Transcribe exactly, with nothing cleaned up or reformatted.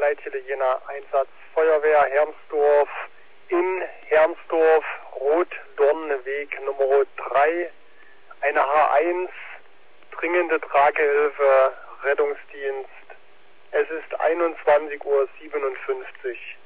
Leitstelle Jena, Einsatz Feuerwehr Hermsdorf in Hermsdorf, Rotdornweg Nummer drei, eine H eins, dringende Tragehilfe, Rettungsdienst. Es ist einundzwanzig Uhr siebenundfünfzig.